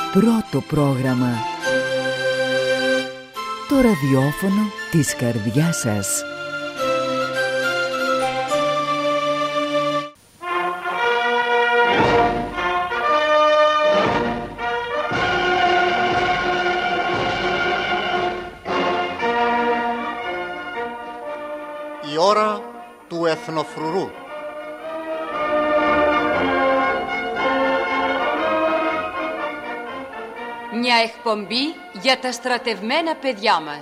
Πρώτο πρόγραμμα. Το ραδιόφωνο της καρδιάς σας. Η ώρα του εθνοφρουρού. Μια εκπομπή για τα στρατευμένα παιδιά μας.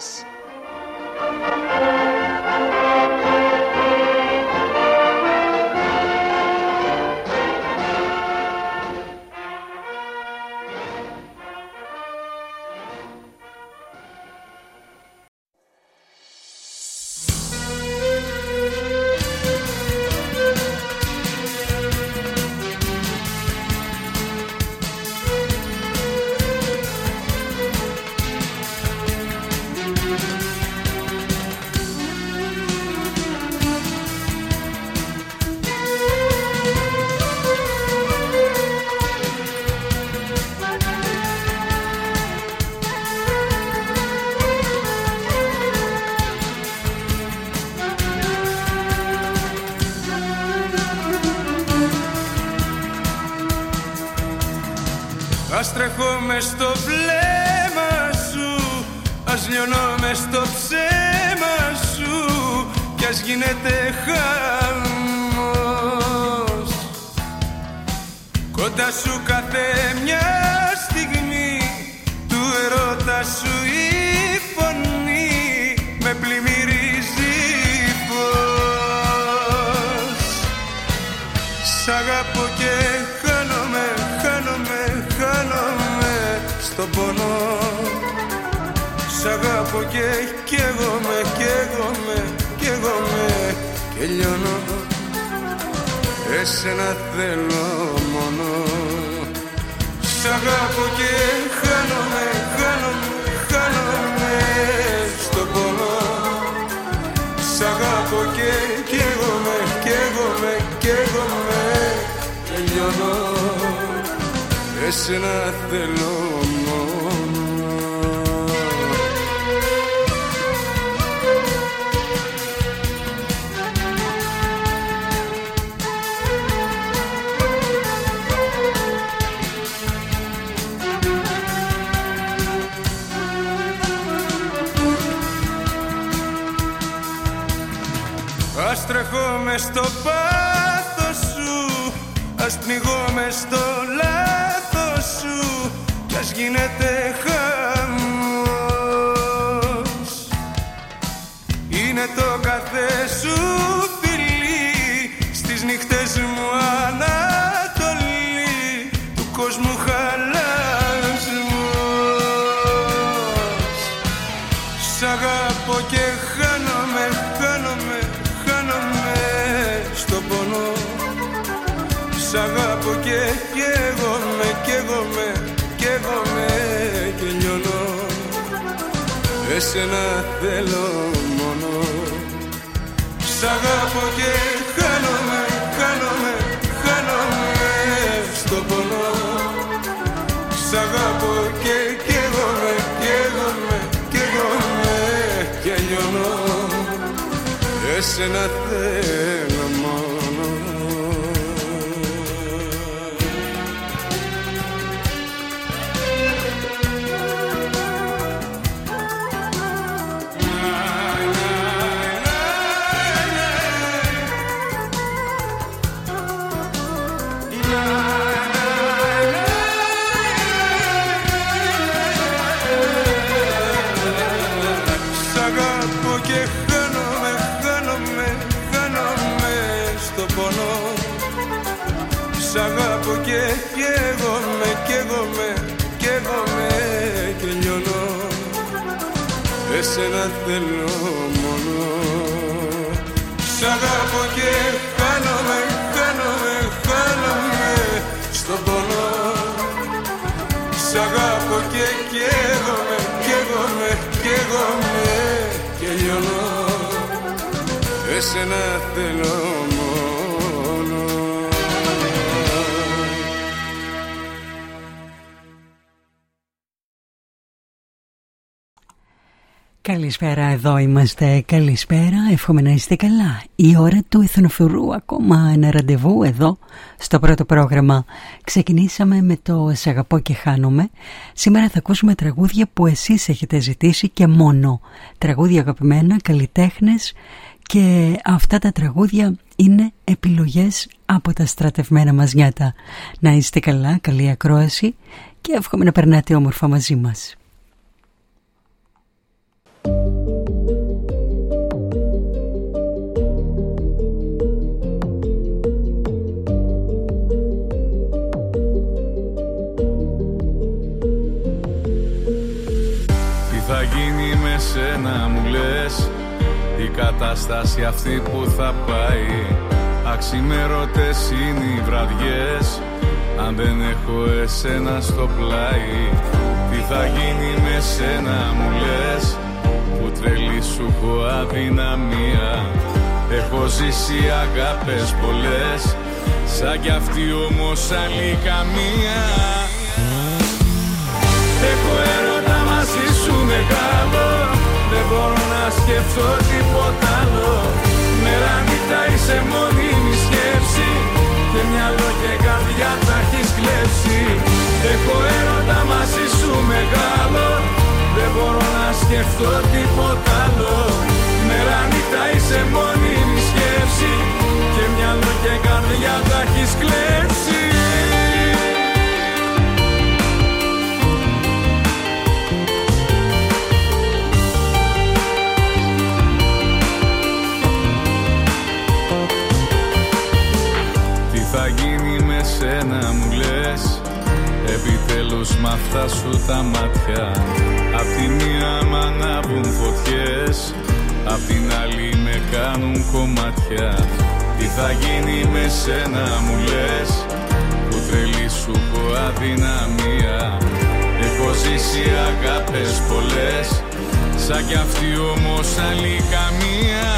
Ας τρέχω μες στο βλέμμα σου, ας λιώνω μες στο ψέμα σου κι ας γίνεται χαμός. Κοντά σου κάθε μια στιγμή του ερώτα σου η φωνή με πλημμυρίζει φως. Σ' αγαπώ και χάνομαι, χάνομαι, χάνομαι στον πόνο. Σ' αγαπώ και καίγομαι, καίγομαι, καίγομαι και λιώνω. Εσένα θέλω μόνο. Σ' αγαπώ και χάνομαι, χάνομαι, χάνομαι στον πόνο. Σ' αγαπώ και καίγομαι, καίγομαι, καίγομαι και λιώνω. Εσένα θέλω μόνο. Ας τρέχω μες στο πάθος σου, ας πνιγώ μες στο λάθος σου κι ας γίνεται χαμός. Είναι το κάθε σου φιλί στις νύχτες μου ανατολή του κόσμου χαλασμός. Σ' αγαπώ και χάνομαι, χάνομαι, χάνομαι στον πόνο. Σ' αγαπώ και καίγομαι, καίγομαι, καίγομαι και λιώνω. Εσένα θέλω μόνο. Σ' αγαπώ και χάνομαι, χάνομαι, χάνομαι στον πόνο. Σ' αγαπώ και καίγομαι, καίγομαι, καίγομαι και λιώνω. Εσένα θέλω μόνο. Σ' αγαπώ και χάνομαι, χάνομαι, χάνομαι στον πόνο. Σ' αγαπώ και καίγομαι, καίγομαι, καίγομαι και λιώνω. Εσένα θέλω μόνο. Σ' αγαπώ και χάνομαι, χάνομαι, χάνομαι στον πόνο. Σ' αγαπώ και καίγομαι, καίγομαι, καίγομαι και λιώνω. Εσένα θέλω μόνο. Καλησπέρα, εδώ είμαστε. Καλησπέρα, εύχομαι να είστε καλά. Η ώρα του εθνοφουρού, ακόμα ένα ραντεβού εδώ στο πρώτο πρόγραμμα. Ξεκινήσαμε με το «Σ' αγαπώ και χάνομαι». Σήμερα θα ακούσουμε τραγούδια που εσείς έχετε ζητήσει και μόνο. Τραγούδια αγαπημένα, καλλιτέχνες, και αυτά τα τραγούδια είναι επιλογές από τα στρατευμένα μας νιάτα. Να είστε καλά, καλή ακρόαση και εύχομαι να περνάτε όμορφα μαζί μας. Τι θα γίνει με σένα μου λες, η κατάσταση αυτή που θα πάει. Αξιμέρωτες είναι οι βραδιές, αν δεν έχω εσένα στο πλάι. Τι θα γίνει με σένα μου λες, που τρελή σου έχω αδυναμία. Έχω ζήσει αγάπες πολλές, σαν κι αυτή όμως άλλη καμία. Έχω έρωτα μαζί σου μεγάλο, δεν μπορώ να σκεφτώ τίποτα άλλο. Μέρα νύχτα είσαι μόνιμη σκέψη, και μυαλό και καρδιά τα έχεις κλέψει. Έχω έρωτα μαζί σου μεγάλο, δεν μπορώ να σκεφτώ τίποτα άλλο. Μέρα νύχτα είσαι μόνιμη σκέψη, και μυαλό και καρδιά τα έχεις κλέψει. Θα γίνει με σένα μου λες, επιτέλους μ' αυτά σου τα μάτια. Απ' τη μία μ' ανάβουν φωτιές, απ' την άλλη με κάνουν κομμάτια. Τι θα γίνει με σένα μου λες, που τρελή σου έχω αδυναμία. Έχω ζήσει αγάπες πολλές, σαν κι αυτή όμως άλλη καμία.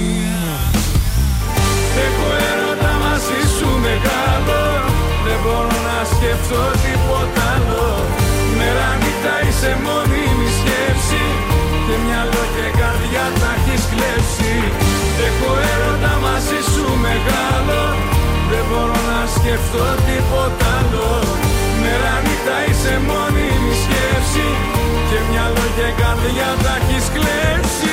Έχω έρωτα μαζί σου μεγάλο, δεν μπορώ να σκεφτώ τίποτα άλλο. Μέρα νύχτα είσαι μόνιμη σκέψη, και μυαλό και καρδιά τα έχεις κλέψει. Έχω έρωτα μαζί σου μεγάλο, δεν μπορώ να σκεφτώ τίποτα άλλο. Μέρα νύχτα είσαι μόνιμη σκέψη, και μυαλό και καρδιά τα έχεις κλέψει.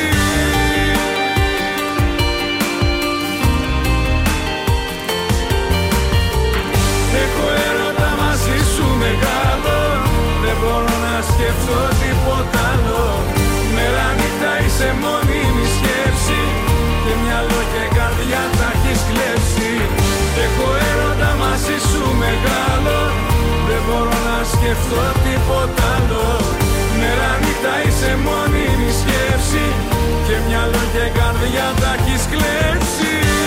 Έχω έρωτα μαζί σου μεγάλο, δεν μπορώ να σκεφτώ τίποτα άλλο. Μέρα νύχτα είσαι μόνιμη σκέψη, και μυαλό και καρδιά τα έχεις κλέψει. Έχω έρωτα μαζί σου μεγάλο, δεν μπορώ να σκεφτώ τίποτα άλλο. Μέρα νύχτα είσαι μόνιμη σκέψη, και μυαλό και καρδιά τα έχεις κλέψει.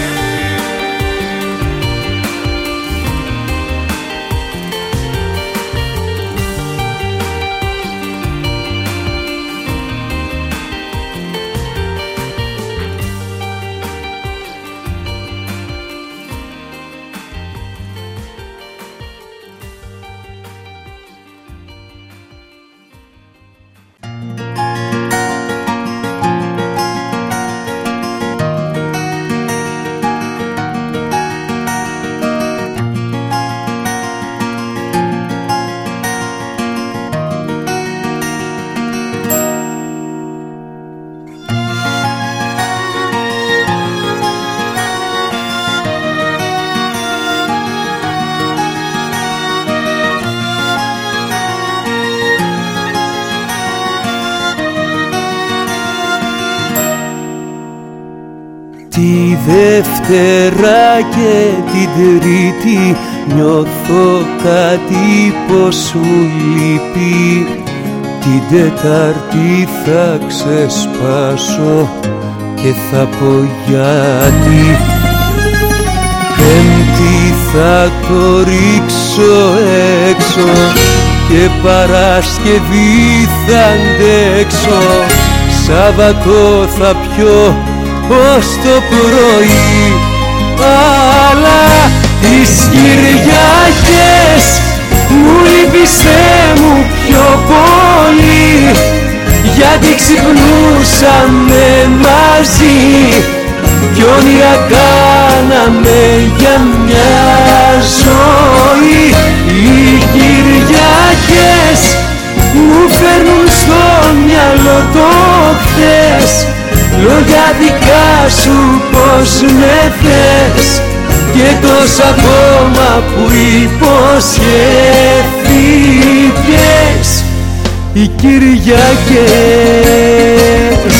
Τη Δευτέρα και την Τρίτη νιώθω κάτι πως σου λείπει. Την Τετάρτη θα ξεσπάσω και θα πω γιατί. Πέμπτη θα το ρίξω έξω και Παρασκευή θα αντέξω. Σάββατο θα πιω ως το πρωί, αλλά τις Κυριακές μου λείπεις Θεέ μου πιο πολύ, γιατί ξυπνούσα ξεχνούσαμε μαζί κι όνειρα κάναμε για μια ζωή. Οι Κυριακές μου φέρνουν στο μυαλό το χθες, λόγια δικά σου πως με θες και τόσα ακόμα που υποσχέθηκες. Οι Κυριακές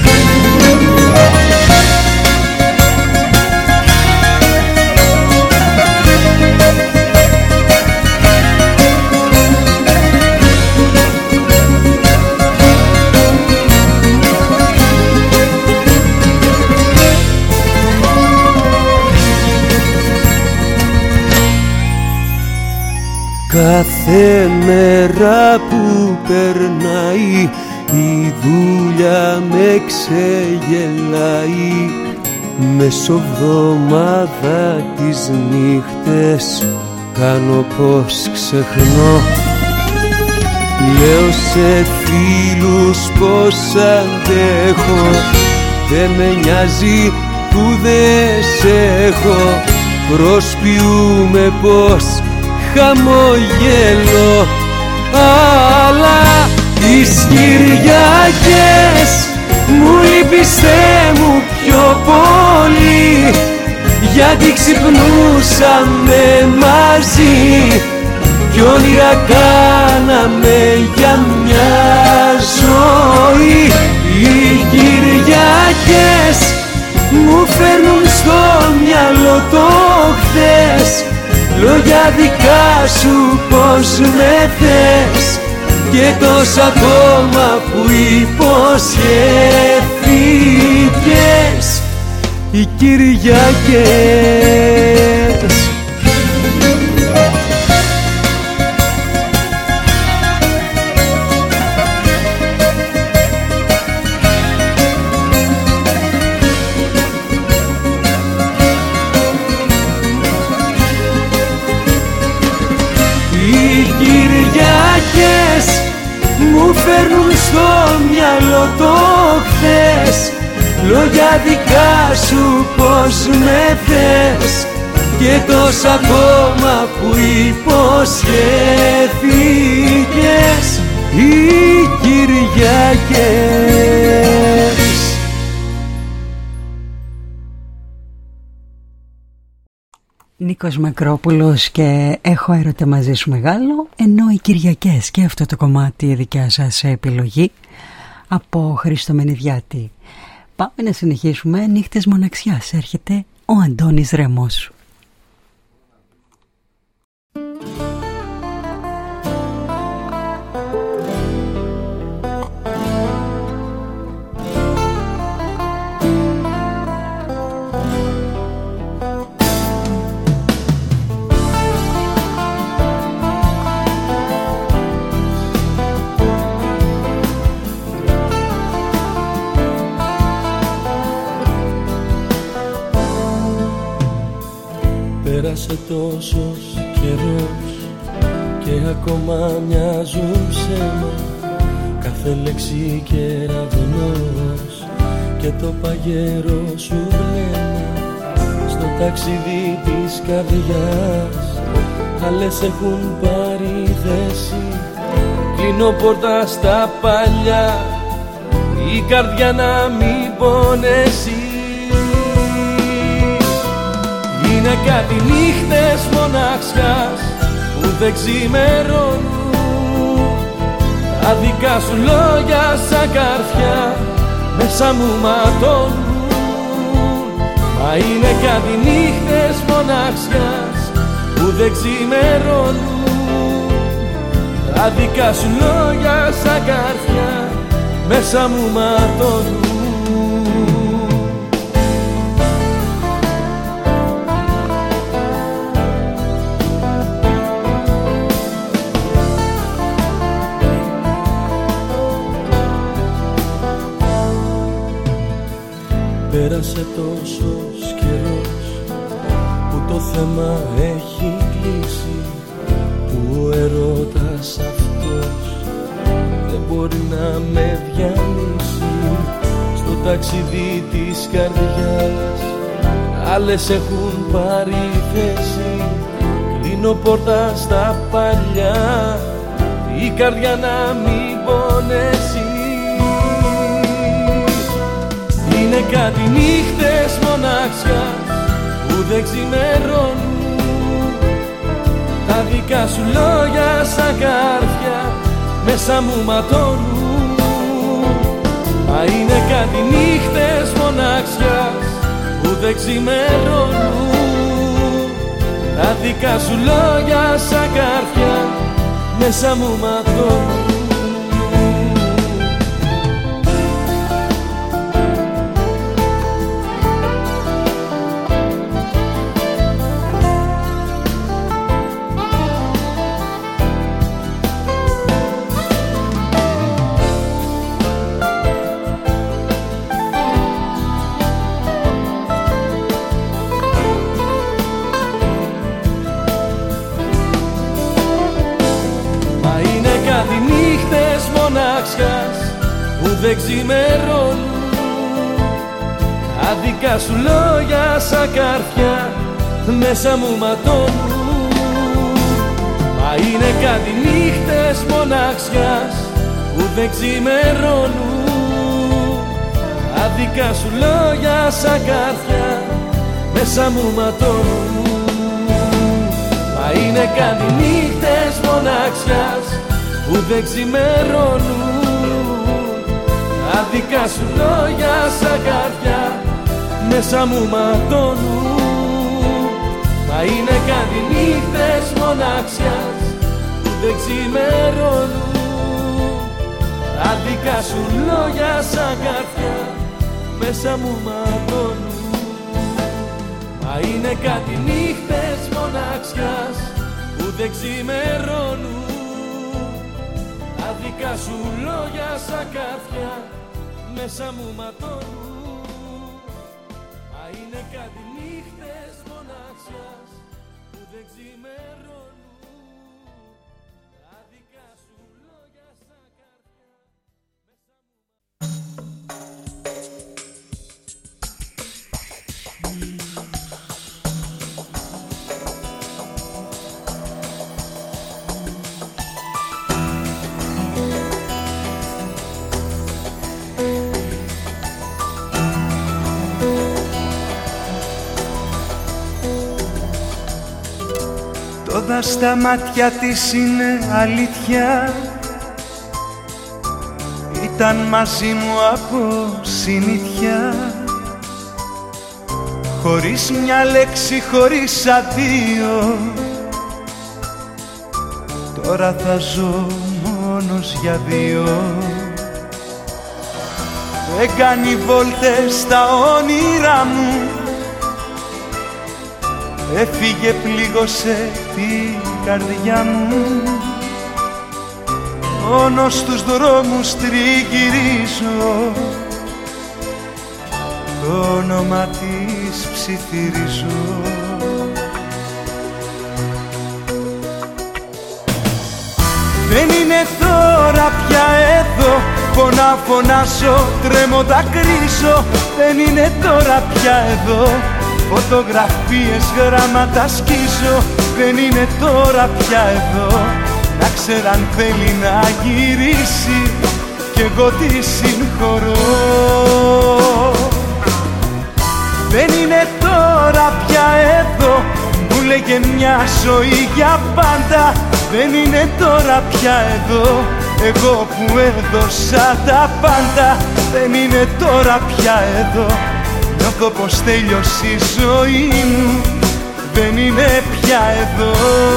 κάθε μέρα που περνάει η δουλειά με ξεγελάει. Μεσοβδομάδα τις νύχτες κάνω πως ξεχνώ. Λέω σε φίλους πως αντέχω, δεν με νοιάζει που δεν σε έχω. Προσποιούμε πως χαμογελώ, αλλά τις Κυριακές μου λείπεις Θεέ μου πιο πολύ, γιατί ξυπνούσαμε μαζί κι όνειρα κάναμε για μια ζωή. Οι Κυριακές μου φέρνουν στο μυαλό το χθες, λόγια δικά σου πως με θες και τόσα ακόμα που υποσχέθηκες. Οι Κυριακές μου φέρνουν στο μυαλό το χθες, λόγια δικά σου πως με θες και τόσα ακόμα που υποσχέθηκες. Οι Κυριακές. Νίκος Μακρόπουλος και έχω έρωτα μαζί σου μεγάλο, ενώ οι Κυριακές και αυτό το κομμάτι δικιά σας επιλογή από Χρήστο Μενιδιάτη. Πάμε να συνεχίσουμε. Νύχτες μοναξιάς, έρχεται ο Αντώνης Ρεμός. Πέρασε τόσος καιρός και ακόμα μοιάζουν ψέμα, κάθε λέξη κεραυνός και το παγερό σου βλέμμα. Στο ταξίδι της καρδιάς άλλες έχουν πάρει θέση, κλείνω πόρτα στα παλιά, η καρδιά να μην πονέσει. Είναι κάτι νύχτες μοναξιάς που δεν ξημερώνουν, τα δικά σου λόγια σαν καρφιά μέσα μου ματώνουν. Μα είναι κάτι νύχτες μοναξιάς που δεν ξημερώνουν, τα δικά σου λόγια σαν καρφιά μέσα μου ματώνουν. Πέρασε τόσος καιρός που το θέμα έχει κλείσει, που ο ερώτας αυτός δεν μπορεί να με διαλύσει. ταξίδι της καρδιάς. Άλλες έχουν πάρει θέση, κλείνω πόρτα στα παλιά, η καρδιά να μην πονέσει. Είναι κάτι νύχτες μοναξιάς που δεν ξημερώνουν, τα δικά σου λόγια σαν καρδιά μέσα μου ματώνουν. Μα είναι κάτι νύχτες μοναξιάς που δεν ξημερώνουν, τα δικά σου λόγια σαν καρδιά μέσα μου ματώνουν. Που δεν ξημερώνουν, άδικα σου λόγια σαν καρδιά μέσα μου ματώνουν. Μα είναι κάτι νύχτες μοναξιάς που δεν ξημερώνουν, άδικα σου λόγια σαν καρδιά μέσα μου ματώνουν. Μα είναι κάτι νύχτες μοναξιάς που δεν ξημερώνουν, άδικα σου λόγια σαν καρδιά μέσα μου ματώνουν. Μα είναι κάτι νύχτες μοναξιάς που δεν ξημερώνουν, άδικα σου λόγια σαν καρδιά μέσα μου ματώνουν. Μα είναι κάτι νύχτες μοναξιάς που δεν ξημερώνουν, άδικα σου λόγια σαν καρδιά μέσα μου ματώνουν. Μα είναι κάτι νύχτες μοναξιάς που δεν ξημερώνουν, άδικα σου λόγια σαν καρδιά μέσα μου Τόδα στα μάτια της είναι αλήθεια, ήταν μαζί μου από συνήθεια, χωρίς μια λέξη, χωρίς αδείο. Τώρα θα ζω μόνος για δύο. Δεν κάνει βόλτες στα όνειρά μου, έφυγε, πλήγωσε την καρδιά μου. Μόνο στους δρόμους τριγυρίζω, το όνομα της ψιθυρίζω. Δεν είναι τώρα πια εδώ, φωνάζω, τρέμω, δακρύζω. Δεν είναι τώρα πια εδώ, φωτογραφίες, γράμματα σκίζω. Δεν είναι τώρα πια εδώ, να ξέρει αν θέλει να γυρίσει κι εγώ τη συγχωρώ. Δεν είναι τώρα πια εδώ, μου λέγε μια ζωή για πάντα. Δεν είναι τώρα πια εδώ, εγώ που έδωσα τα πάντα. Δεν είναι τώρα πια εδώ, νιώθω πως τέλειωσε η ζωή μου. Δεν είναι πια εδώ.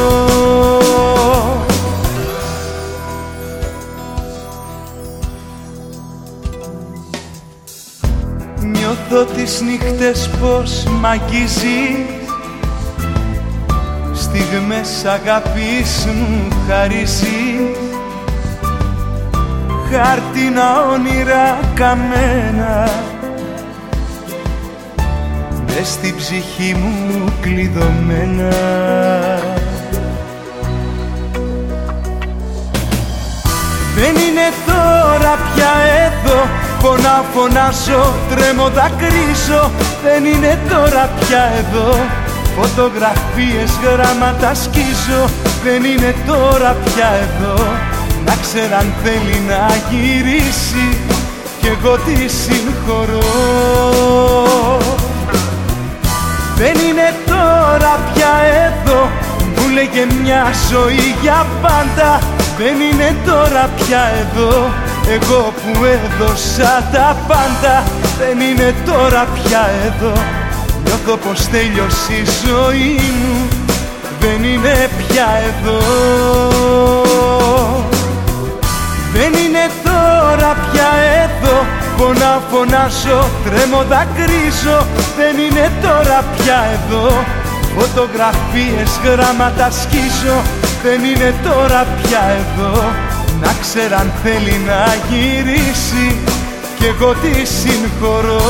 Νιώθω τις νύχτες πως μ' αγγίζεις, στιγμές αγάπης μου χαρίζεις. Χάρτινα όνειρα καμένα, μες στην ψυχή μου κλειδωμένα. Δεν είναι τώρα πια εδώ, Πονάω, φωνάζω, τρέμω, δακρύζω. Δεν είναι τώρα πια εδώ. Φωτογραφίες, γράμματα σκίζω. Δεν είναι τώρα πια εδώ. Να ξέρει αν θέλει να γυρίσει κι εγώ τη συγχωρώ. Δεν είναι τώρα πια εδώ. Μου λέγε μια ζωή για πάντα. Δεν είναι τώρα πια εδώ. Εγώ που έδωσα τα πάντα. Δεν είναι τώρα πια εδώ. Νιώθω πως τέλειωσε η ζωή μου. Δεν είναι πια εδώ. Δεν είναι τώρα πια εδώ. Πονάω, φωνάζω, τρέμω, δακρύζω. Δεν είναι τώρα πια εδώ. Φωτογραφίες, γράμματα σκίζω. Δεν είναι τώρα πια εδώ. Να ξέρει αν θέλει να γυρίσει κι εγώ τη συγχωρώ.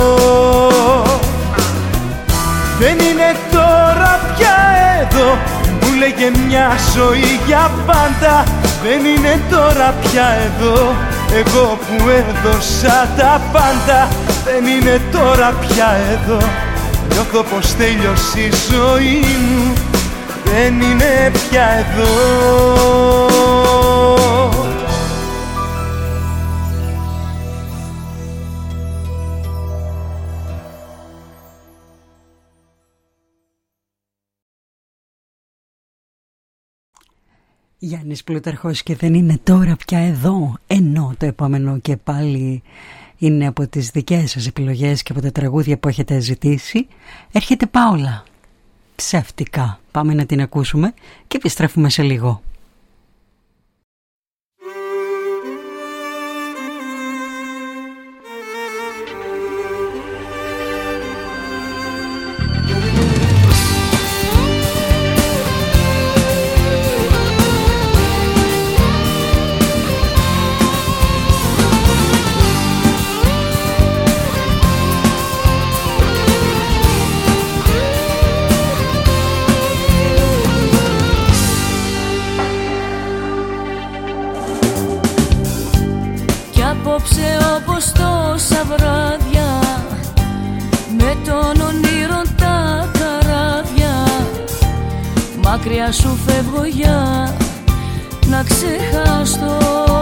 Δεν είναι τώρα πια εδώ. Μου λέγε μια ζωή για πάντα. Δεν είναι τώρα πια εδώ. Εγώ που έδωσα τα πάντα. Δεν είναι τώρα πια εδώ. Νιώθω πως τέλειωσε η ζωή μου. Δεν είναι πια εδώ. Γιάννης Πλούταρχος και δεν είναι τώρα πια εδώ. Ενώ το επόμενο και πάλι είναι από τις δικές σας επιλογές και από τα τραγούδια που έχετε ζητήσει. Έρχεται Πάολα. Ψεύτικα. Πάμε να την ακούσουμε και επιστρέφουμε σε λίγο. Απόψε όπως τόσα βράδια με τον όνειρο τα καράβια μακριά σου φεύγω για να ξεχαστώ.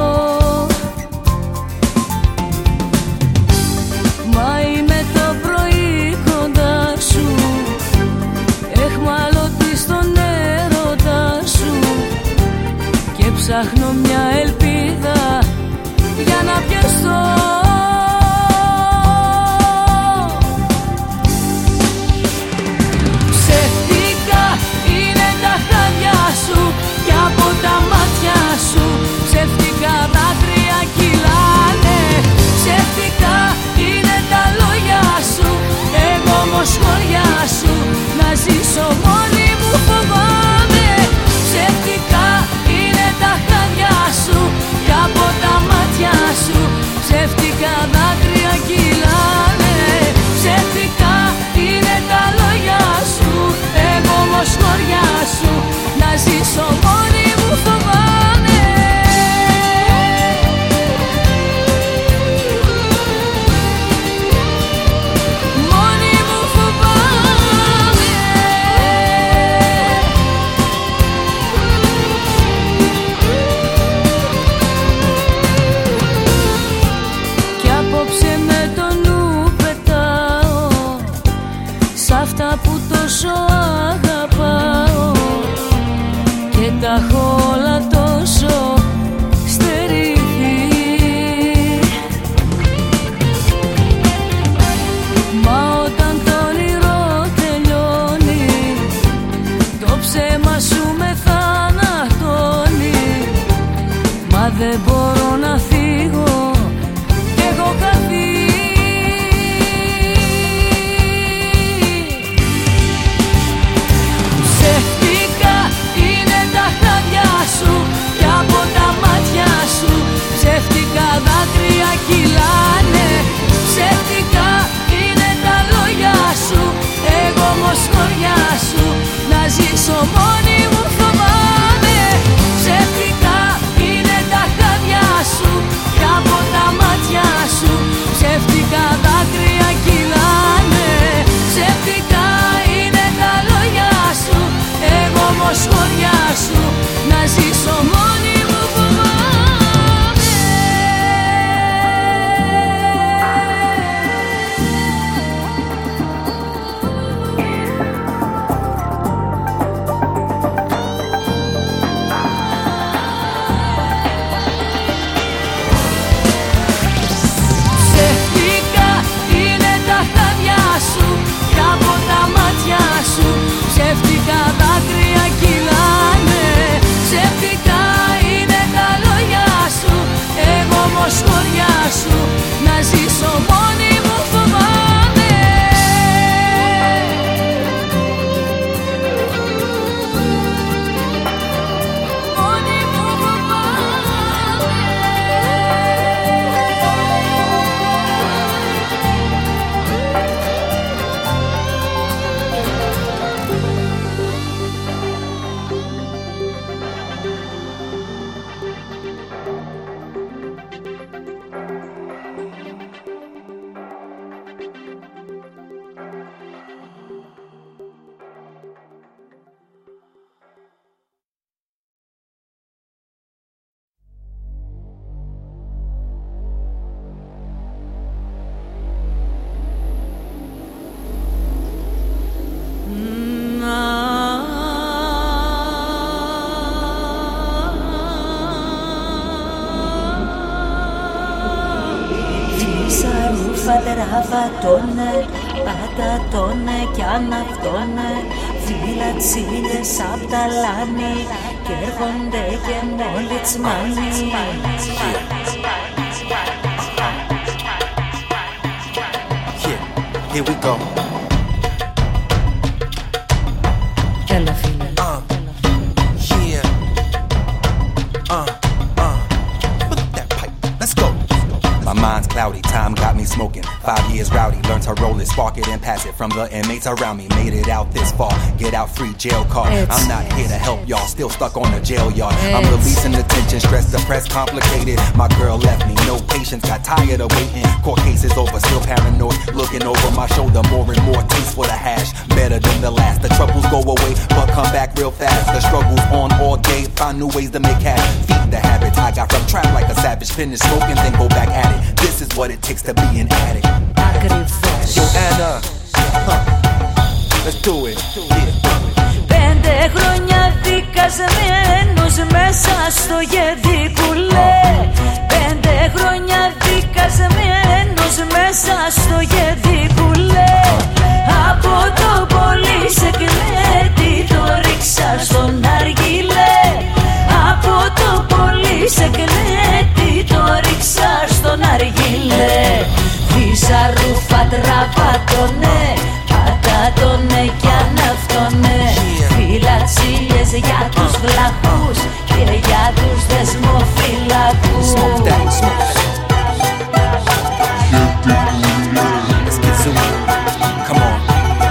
Μα είμαι το πρωί κοντά σου, εχμαλωτή στον έρωτα σου και ψάχνω μια ελπίδα για να πιαστώ. Ψεύτικα είναι τα χάδια σου και από τα μάτια σου ψεύτικα δάκρυα κυλάνε. Ψεύτικα είναι τα λόγια σου, εγώ όμως χωριά σου να ζήσω μόνη μου φοβάμαι. Ψεύτικα είναι τα χάδια σου και από τα μάτια σου ψεύτικα τραβατώνε, πατατώνε κι αναυτώνε, φυλατσίλες απ' τα λάνη κι έρχονται και μόλι τσμάνι. Here we go. Έλα φίλε. Yeah. Put that pipe. Let's go. My mind's cloudy, time got me smoking. 5 years rowdy, learned to roll it, spark it and pass it from the inmates around me. Made it out this far, get out free jail card. I'm not here to help y'all, still stuck on the jail yard. I'm releasing the tension, stress, depressed, complicated. My girl left me, no patience, got tired of waiting. Court cases over, still paranoid, looking over my shoulder. More and more taste for the hash, better than the last. The troubles go away, but come back real fast. The struggle's on all day, find new ways to make cash. Feed the habits I got from trapped like a savage. Finish smoking, then go back at it. This is what it takes to be an addict. Yo, Anna, let's do it. Yeah. 5 χρόνια δικασμένος μέσα στο γεδικουλέ. 5 χρόνια δικασμένος μέσα στο γεδικουλέ. Από το πολύ σεκνέτη το ρίξα στον αργυλέ. Από το πολύ σεκνέτη το ρίξα στον αργυλέ. Φύσα ρούφα τραβάτωνε, πατάτωνε κι αναυτώνε. Φυλατσίλες για τους βλαχούς και για τους δεσμοφυλακούς. Let's get zoomed. Come on.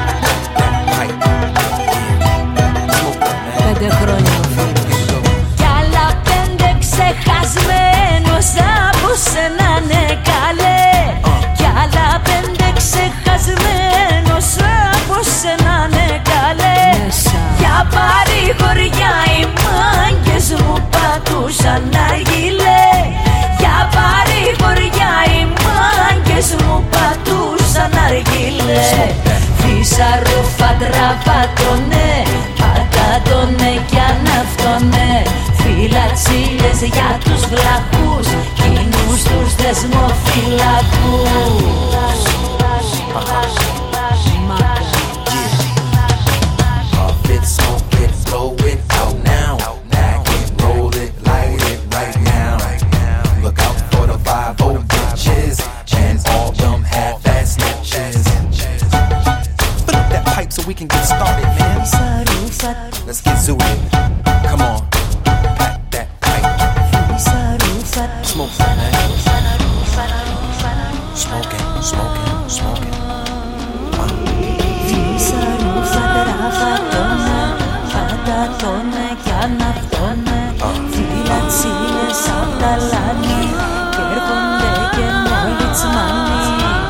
Πέντε χρόνια κι άλλα 5 ξεχασμένος από σένα ναι καλέ. Κι άλλα 5 ξεχασμένος από σένα ναι καλέ. Για παρηγοριά οι μάγκες μου πατούσαν αργυλέ. Για παρηγοριά οι μάγκες μου πατούσαν αργυλέ. Φύσα ρούφα τραβάτωνε, πατάτωνε κι αναυτώνε. Φυλατσίλες για τους βλαχούς, κοινούς τους δεσμοφυλακούς. Puff it, smoke it, blow it out now. Pack it, roll it, light it right now. Look out for the 5-0 bitches and all them half-ass snitches. Fill up that pipe so we can get started, man. Let's get zooted. Come on, pack that pipe. Smoke that, man. Smoking, smoking, smoking. Φύσα ρούφα τραβατώνε, πατατώνε κι αναυτώνε. Φυλατσίλες απ' τα λάνη κι έρχονται και μόλι τσμάνι.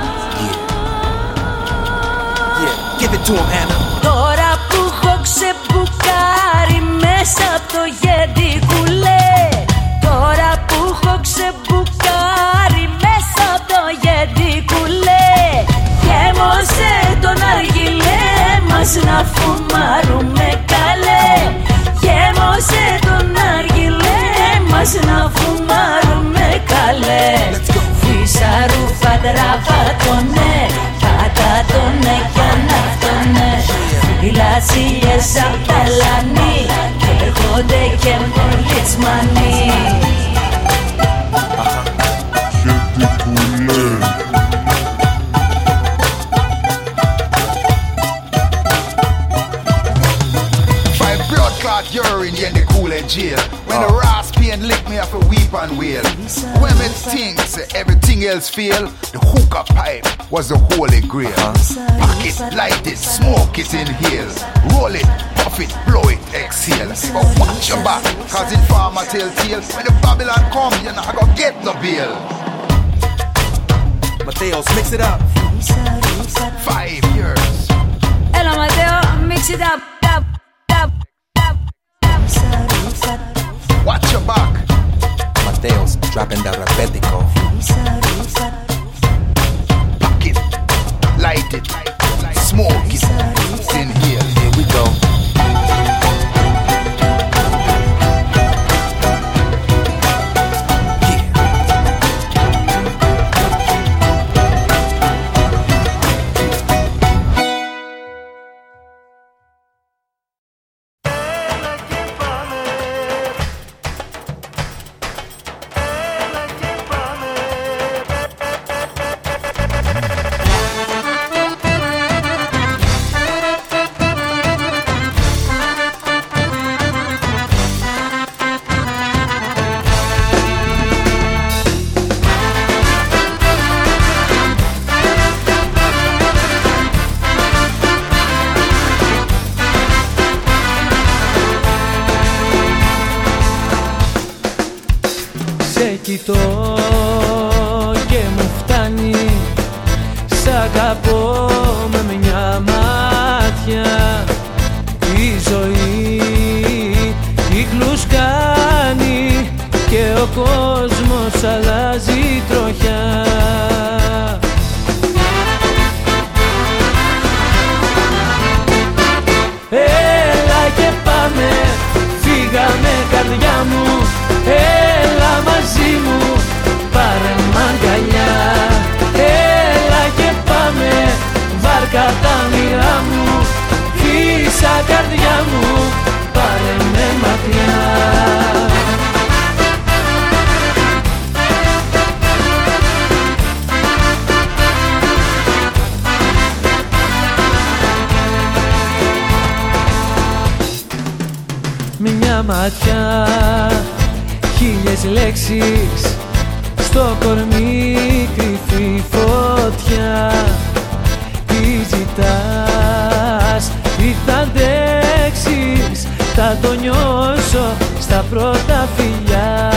Yeah, give it to him, Anna. Τώρα που έχω ξεμπουκάρει μέσα απ' το γεντικουλέ. Τώρα που έχω ξεμπουκάρει μέσα απ' το γεντικουλέ. Γέμωσε τον αργυλέ μας να φουμάρουμε καλέ. Γέμωσε τον αργυλέ μας να φουμάρουμε καλέ. Φύσα ρούφα τραβάτωνε, πατάτωνε κι αναυτώνε. Φυλατσίλες απ' τα λανί κι έρχονται και μόλι τσμάνι. Urine in the cool and jail. When the raspy lick me off a weep and wail. When me think everything else fail, the hookah pipe was the holy grail. Pack it, light it, smoke it, inhale. Roll it, puff it, blow it, exhale. But watch your back, cause informer tell tale. When the Babylon come, you're not gonna get no bail. Mateos, mix it up. 5 years. Έλα Ματέο, mix it up. Watch your back. Mateos, dropping the repetico. Pack it, light it, smoke it, inhale. Here we go. κοιτώ και μου φτάνει. Σ' αγαπώ με μια μάτια. Η ζωή κύκλους κάνει και ο κόσμος αλλάζει τροχιά. Έλα και πάμε, φύγαμε καρδιά μου. Έλα μαζί μου, πάρε μ' αγκαλιά. Έλα και πάμε, βάρκα τα όνειρά μου. Φύσα καρδιά μου, πάρε με μακριά. Μια ματιά, χίλιες λέξεις, στο κορμί κρυφή φωτιά. Τι ζητάς, τι θα αντέξεις, θα το νιώσω στα πρώτα φιλιά.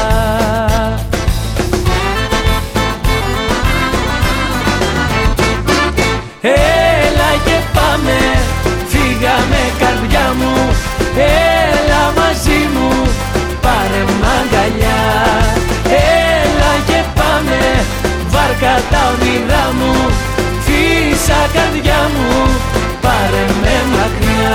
Έλα και πάμε, φύγαμε καρδιά μου. Έλα μαζί μου, πάρε μ' αγκαλιά. Έλα και πάμε, βάρκα τα όνειρά μου. Φύσα καρδιά μου, πάρε με μακριά.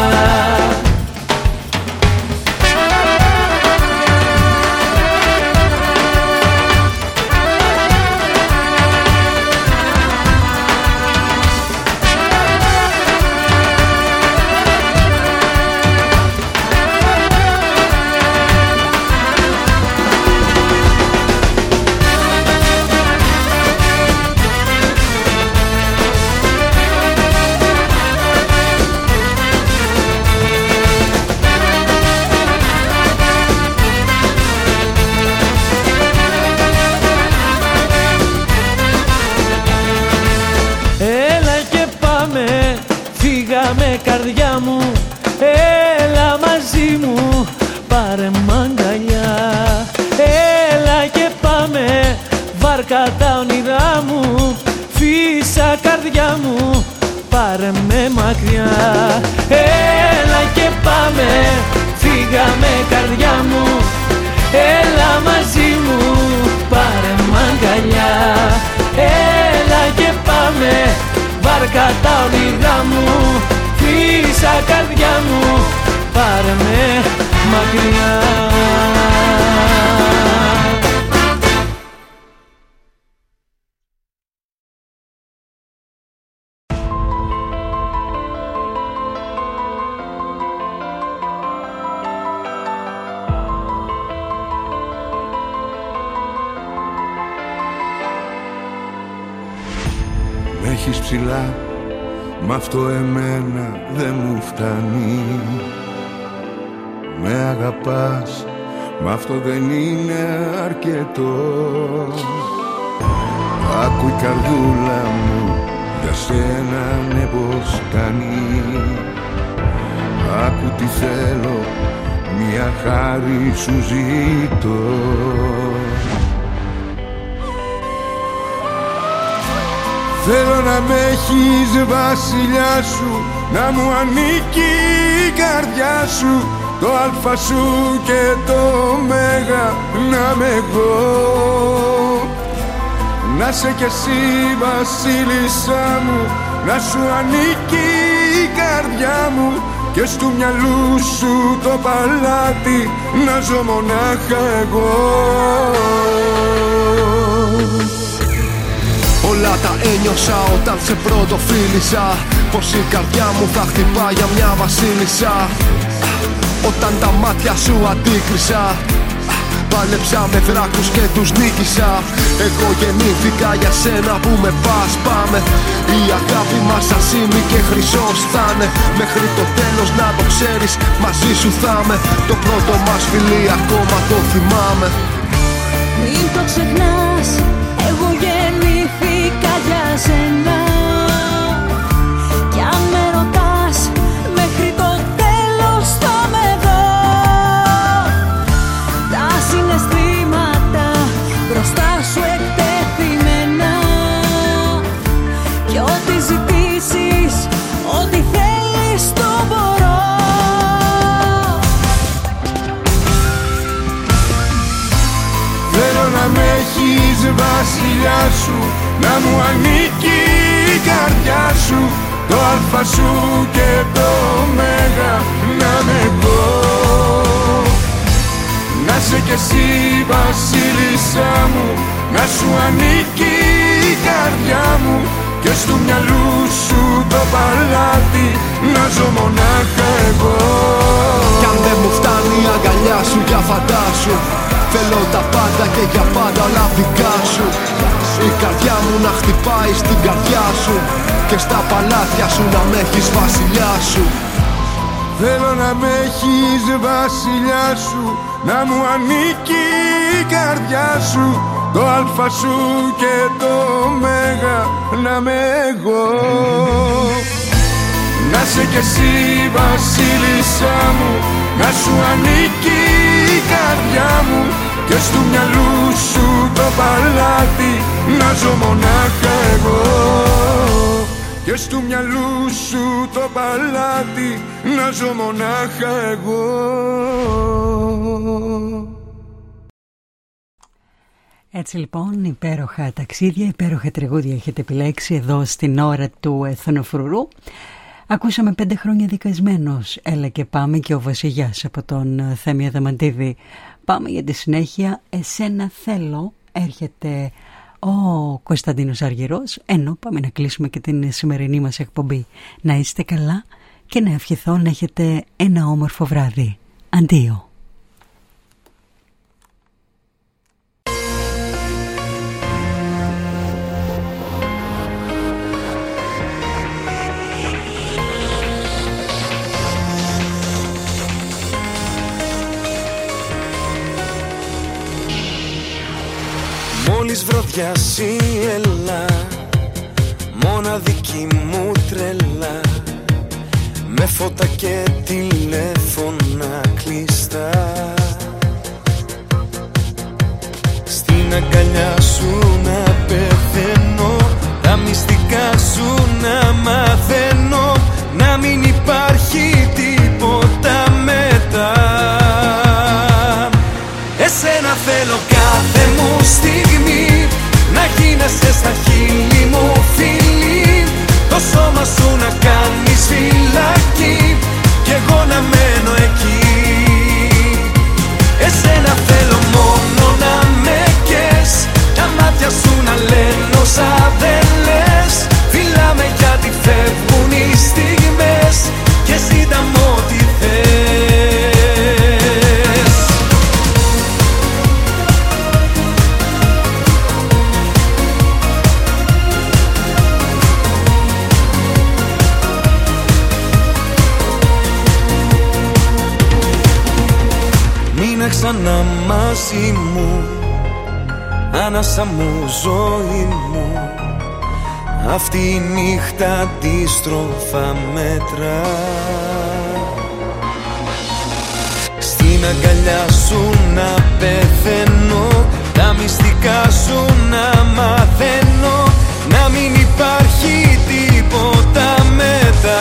Καρδιά μου, έλα μαζί μου, πάρε μ' αγκαλιά. Έλα και πάμε, βάρκα τα όνειρά μου. Φύσα καρδιά μου, πάρε με μακριά. Έλα και πάμε, φύγαμε καρδιά μου. Έλα μαζί μου, πάρε μ' αγκαλιά. Έλα και πάμε, βάρκα τα όνειρά μου. Φύσα καρδιά μου, πάρε με μακριά. Μ' έχεις ψηλά, μ' αυτό εμένα δεν μου φτάνει. Με αγαπάς, μ' αυτό δεν είναι αρκετό. Άκου η καρδούλα μου για σένα ναι πως κάνει. Άκου τι θέλω, μια χάρη σου ζητώ. Θέλω να με έχεις βασιλιά σου, να μου ανήκει η καρδιά σου. Το αλφα σου και το μέγα να είμαι εγώ. Να σε κι εσύ βασίλισσά μου, να σου ανήκει η καρδιά μου. Και στου μυαλού σου το παλάτι, να ζω μονάχα εγώ. Όλα τα ένιωσα όταν σε πρώτο φίλησα, πως η καρδιά μου θα χτυπά για μια βασίλισσα. Όταν τα μάτια σου αντίκρισα, πάλεψα με δράκους και τους νίκησα. Εγώ γεννήθηκα για σένα που με πας, πάμε. Η αγάπη μας ασήμι και χρυσός θα'ναι. Μέχρι το τέλος να το ξέρεις, μαζί σου θα'μαι. Το πρώτο μας φιλί ακόμα το θυμάμαι. Μην το ξεχνάς, εγώ γεννήθηκα για σένα. Κι αν με ρωτάς, μέχρι το τέλος θα με δω. Τα συναισθήματα μπροστά έχεις βασιλιά σου, να μου ανήκει η καρδιά σου, το αλφα σου και το ωμέγα να είμαι εγώ. Να σε κι εσύ βασίλισσά μου, να σου ανήκει η καρδιά μου και στο μυαλού σου το παλάτι να ζω μονάχα εγώ. Κι αν δεν μου φτάνει η αγκαλιά σου για φαντάσου, θέλω τα πάντα και για πάντα όλα δικά σου. Η καρδιά μου να χτυπάει στην καρδιά σου και στα παλάτια σου να με έχεις βασιλιά σου. Θέλω να με έχεις βασιλιά σου, να μου ανήκει η καρδιά σου, το αλφα σου και το ωμέγα να είμαι εγώ. Να σε κι εσύ βασίλισσά μου, να σου ανήκει η καρδιά μου και στο μυαλού σου το παλάτι να ζω μονάχα εγώ. Και στο μυαλού σου το παλάτι να ζω μονάχα εγώ. Έτσι λοιπόν, υπέροχα ταξίδια, υπέροχα τραγούδια έχετε επιλέξει εδώ στην ώρα του Εθνοφρουρού. Ακούσαμε 5 χρόνια δικασμένος, έλα και πάμε, και ο Βασιλιάς από τον Θέμη Αδαμαντίδη. Πάμε για τη συνέχεια, εσένα θέλω, έρχεται ο Κωνσταντίνος Αργυρός, ενώ πάμε να κλείσουμε και την σημερινή μας εκπομπή. Να είστε καλά και να ευχηθώ να έχετε ένα όμορφο βράδυ. Αντίο. Μόλις βρωδιάσει έλα, μοναδική μου τρέλα, με φώτα και τηλέφωνα κλειστά. Στην αγκαλιά σου να πεθαίνω, τα μυστικά σου να μαθαίνω, να μην υπάρχει τίποτα μετά. Εσένα θέλω κάθε μου στιγμή, να γίνεσαι στα χείλη μου φίλη, το σώμα σου να κάνεις φυλακή κι εγώ να μένω εκεί. Εσένα θέλω μόνο να με κες, τα μάτια σου να λένε όσα δεν λες, φυλάμε γιατί φεύγουν οι στιγμές και ζήτα μου ό,τι θες. Ξανά μαζί μου, άνασα μου, ζωή μου, αυτή η νύχτα αντίστροφα μέτρα. Στην αγκαλιά σου να πεθαίνω, τα μυστικά σου να μαθαίνω, να μην υπάρχει τίποτα μετά.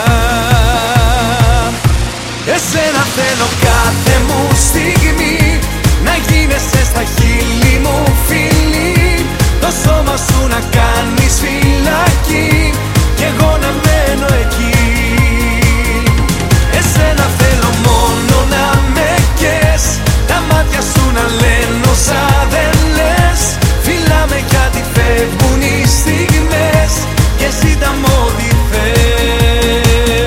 Εσένα θέλω κάθε μου στιγμή, να γίνεσαι στα χείλη μου φίλη, το σώμα σου να κάνεις φυλακή κι εγώ να μένω εκεί. Εσένα θέλω μόνο να με κες, τα μάτια σου να λένε όσα δεν λες, φυλάμε γιατί φεύγουν οι στιγμές και ζήτα μου ό,τι θες.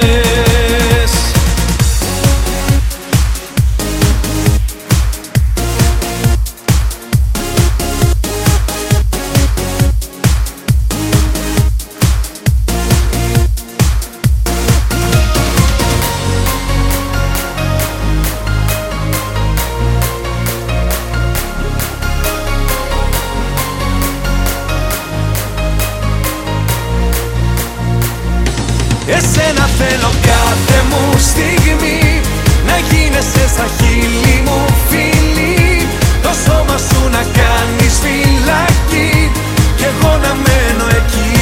Εσένα θέλω κάθε μου στιγμή, να γίνεσαι στα χείλη μου φίλη, το σώμα σου να κάνεις φυλακή κι εγώ να μένω εκεί.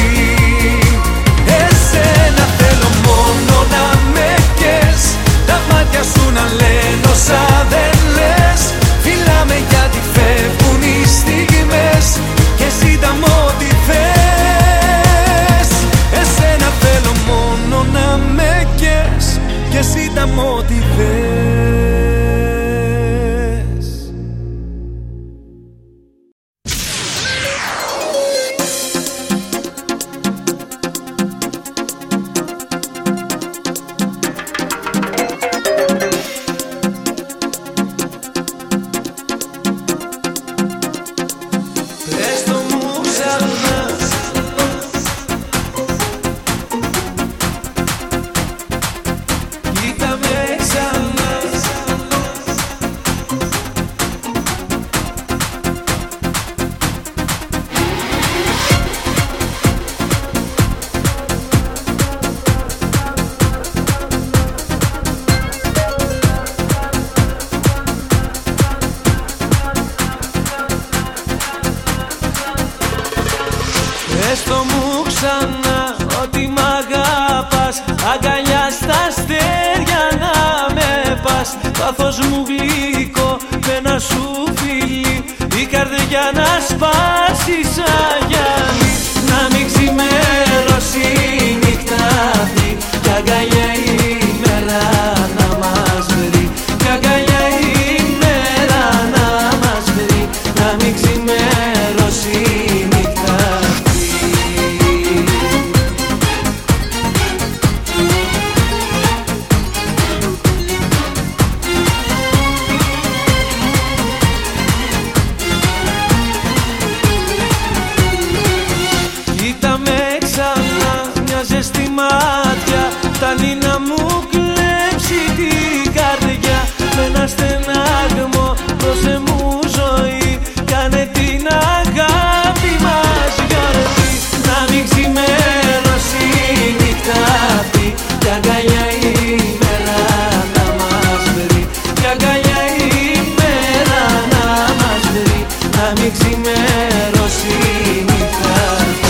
Εσένα θέλω μόνο να με κες, τα μάτια σου να λένε όσα δεν λες, φυλάμε γιατί φεύγουν οι στιγμές και Πες το μου ξανά ότι μ' αγαπάς, αγκαλιά στα αστέρια να με πας. Πάθος μου γλυκό με ένα σου φιλί, η καρδιά να σπάσει σαν γυαλί. Να μην ξημερώσει η νύχτα αυτή, κι αγκαλιά η μέρα να μας βρει. Κι αγκαλιά η μέρα να μας βρει. Να μην ξημερώσει η νύχτα αυτή. Κοίτα με ξανά, μια ζεστή μάτια φτάνει να μου κλέψει την καρδιά. Με ένα στενάγμο δώσε μου ζωή, κάνε την αγάπη μας γιορτή. Να μην ξημερώσει η νύχτα αυτή, κι αγκαλιά η μέρα να μας βρει. Κι αγκαλιά η μέρα να μας βρει. Να μην ξημερώσει η νύχτα αυτή.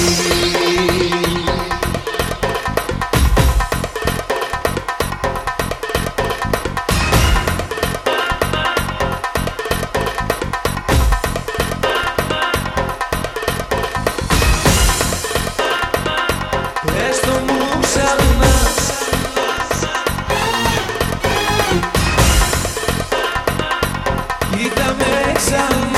Πες το μου ξανά, κοίτα με ξανά.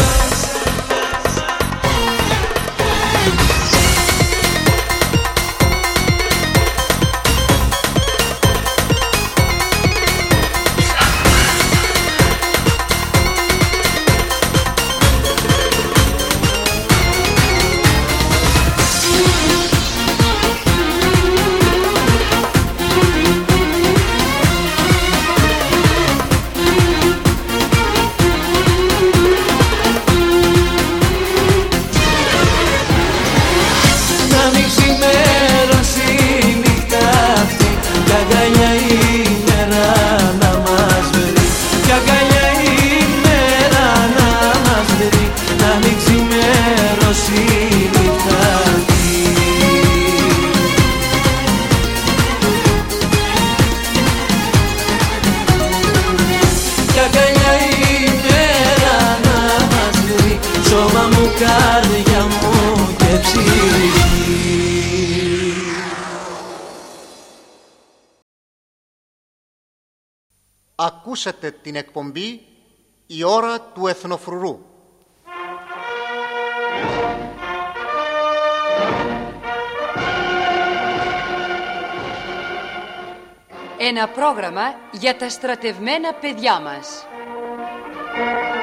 Να μην ξημερώσει η νύχτα αυτή, κι αγκαλιά η μέρα να μας βρει. Κι αγκαλιά η μέρα να μας βρει. Να μην ξημερώσει η νύχτα αυτή. Κι αγκαλιά η μέρα να μας βρει. Σώμα μου, καρδιά μου και ψυχή. Ακούσατε την εκπομπή «Η ώρα του εθνοφρουρού». Ένα πρόγραμμα για τα στρατευμένα παιδιά μας.